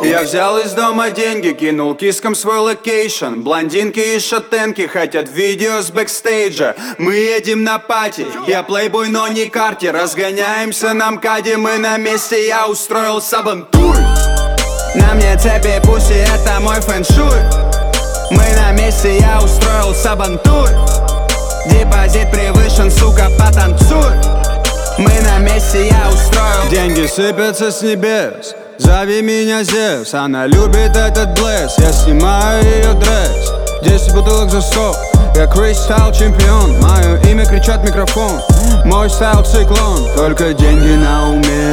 Я взял из дома деньги, кинул кискам свой локейшн. Блондинки и шатенки хотят видео с бэкстейджа. Мы едем на пати, я плейбой, но не карти. Разгоняемся на МКАДе, мы на месте, я устроил сабантуй. На мне цепи пуси, это мой фэншуй. Мы на месте, я устроил сабантуй. Депозит превышен, сука, потанцуй. Мы на месте, я устроил. Деньги сыпятся с небес, зови меня Зевс. Она любит этот блеск, я снимаю ее дресс. 10 бутылок за 100, я кристалл чемпион. Мое имя кричат микрофон, мой стайл циклон. Только деньги на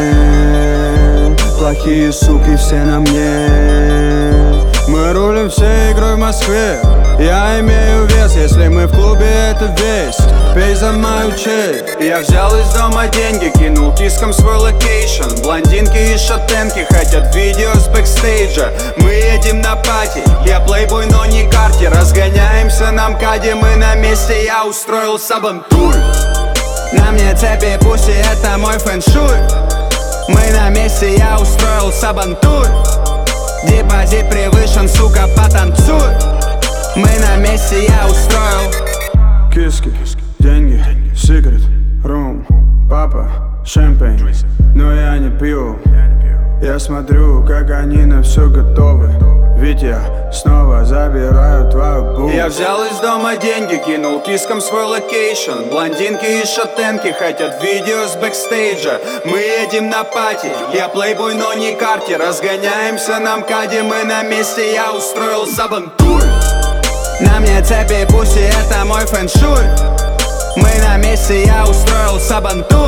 уме, плохие суки все на мне. Мы рулим всей игрой в Москве, я имею вес, если мы в клубе, это весть. Пей за мою честь. Я взял из дома деньги, кинул кискам свой локейшн. Блондинки и шатенки хотят видео с бэкстейджа. Мы едем на пати, я плейбой, но не карти. Разгоняемся на МКАДе, мы на месте, я устроил сабантуй. На мне цепи пуси, это мой фэншуй. Мы на месте, я устроил сабантуй. Депозит превышен, сука, потанцуй. Мы на месте, я устроил. Киски, деньги, сигарет, рум, папа, шампейн. Но я не пью. Я смотрю, как они на все готовы. Ведь я снова забираю твою бу. Я взял из дома деньги, кинул кискам свой локейшн. Блондинки и шатенки хотят видео с бэкстейджа. Мы едем на пати, я плейбой, но не карти. Разгоняемся на МКАДе, мы на месте, я устроил сабантуй. На мне цепи пуси, это мой фэншуй. Мы на месте, я устроил сабантуй.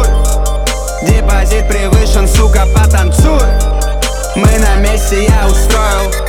Депозит превышен, сука, потанцуй. Мы на месте, я устроил.